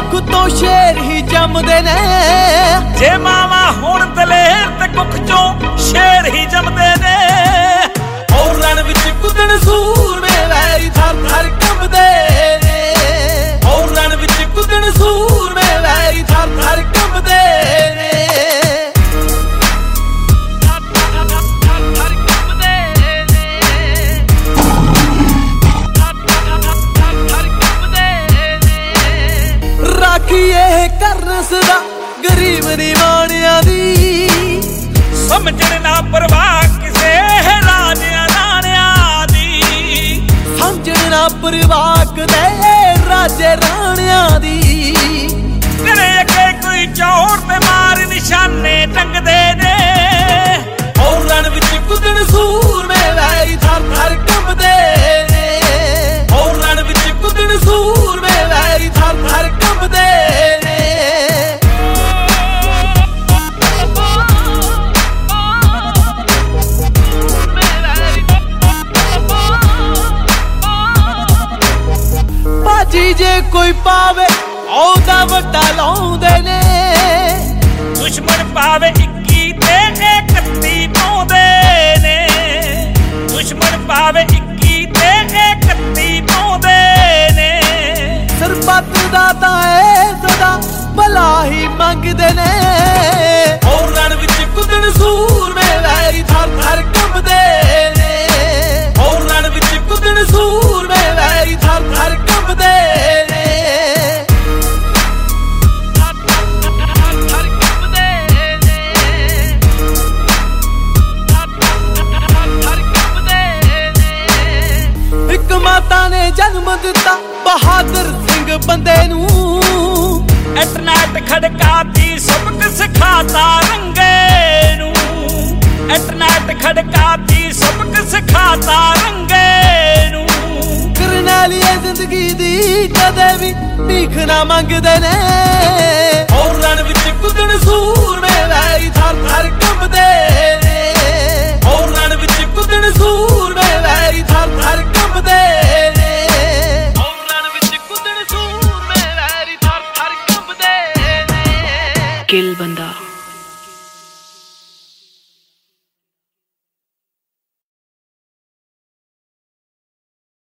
ਕੁੱਖ ਤੋਂ ਸ਼ੇਰ ਹੀ ਜੰਮਦੇ ਨੇ। ਜੇ ਮਾਵਾ ਹੁਣ ਦਲੇਰ ਤੇ ਕੁੱਖ ਚੋਂ ਸ਼ੇਰ ਹੀ ਜੰਮਦੇ ਨੇ। ਉਹ ਰਣ ਵਿੱਚ ਕੁੱਦਣ ਸੂਰਮੇ ਵੈਰੀ ਥਰ ਥਰ ਕੰਬਦੇ ਨੇ। ਉਹ ਰਣ ਵਿੱਚ ਕੁੱਦਣ ਸੂਰਮੇ ਵੈਰੀ ਥਰ ਥਰ ਕੰਬਦੇ ਨੇ। ਰਾਖੀਏ ਕਰਨ ਸਦਾ ਗਰੀਬ ਨਿਵਾਣਿਆਂ ਦੀ। ਸਮਝਣ ਨਾ ਪਰਵਾਹ ਕਿਸੇ ਰਾਜਿਆਂ ਰਾਣਿਆਂ ਦੀ। ਸਮਝਣ ਨਾ ਪਰਵਾਹ ਕਦੇ ਰਾਜੇ ਰਾਣਿਆਂ ਦੀ। ਤੇਰੇ ਅੱਗੇ ਕੋਈ ਚੌੜ ਤੇ ਮਾਰ ਨਿਸ਼ਾਨੇ ਟੰਗਦੇ ਨੇ। ਉਹ ਰਣ ਵਿੱਚ ਕੁੱਦਣ ਸੂਰਮੇ ਵੈਰੀ ਥਰ ਥਰ ਕੰਬਦੇ ਨੇ। ਉਹ ਰਣ ਵਿੱਚ ਕੁੱਦਣ ਸੂਰਮੇ ਵੈਰੀ ਥਰ ਥਰ ਕੰਬਦੇ ਨੇ। ਬਾਜੀ ਜੇ ਕੋਈ ਪਾਵੇ ਉਹਦਾ ਵੱਡਾ ਲਾਉਂਦੇ ਨੇ। ਦੁਸ਼ਮਣ ਪਾਵੇ 21 ਤੇ 31 ਪਾਉਂਦੇ ਨੇ। ਦੁਸ਼ਮਣ ਪਾਵੇ 21 ਤੇ 31 ਪਾਉਂਦੇ ਨੇ। ਸਰਬੱਤ ਦਾ ਤਾਂ ਇਹ ਸਦਾ ਭਲਾ ਹੀ ਮੰਗਦੇ ਨੇ। ਉਹ ਰਣ ਵਿੱਚ ਕੁੱਦਣ ਸੂਰਮੇ ਵੈਰੀ ਥਰ ਥਰ ਕੰਬਦੇ ਨੇ। ਉਹ ਰਣ ਵਿੱਚ ਕੁੱਦਣ ਸੂਰਮੇ ਵੈਰੀ ਥਰ ਥਰ ਕੰਬਦੇ ਨੇ। ਇੱਕ ਮਾਤਾ ਨੇ ਜਨਮ ਦਿੱਤਾ ਬਹਾਦਰ ਸਿੰਘ ਬੰਦੇ ਨੂੰ। ਐਟਨਾਟ ਖੜਕਾਤੀ ਸਬਕ ਸਿਖਾਤਾ ਰੰਗੇ ਨੂੰ। ਐਟਨਾਟ ਖੜਕਾਤੀ ਸਬਕ ਸਿਖਾਤਾ ਰੰਗੇ ਨੂੰ। ਕਰਨੈਲੀਏ ਜ਼ਿੰਦਗੀ ਦੀ ਕਦੇ ਵੀ ਭੀਖ ਨਾ ਮੰਗਦੇ ਨੇ। ਉਹ ਰਣ ਵਿੱਚ ਕੁੱਦਣ ਸੂਰਮੇ ਵੈਰੀ ਥਰ ਥਰ ਕੰਬਦੇ ਨੇ। ਉਹ ਰਣ ਵਿੱਚ ਕੁੱਦਣ ਸੂਰਮੇ ਵੈਰੀ ਥਰ ਥਰ ਕੰਬਦੇ ਨੇ। ਉਹ ਰਣ ਵਿੱਚ ਕੁੱਦਣ ਸੂਰਮੇ ਵੈਰੀ ਥਰ ਥਰ ਕੰਬਦੇ ਨੇ। ਕਿਲ ਬੰਦਾ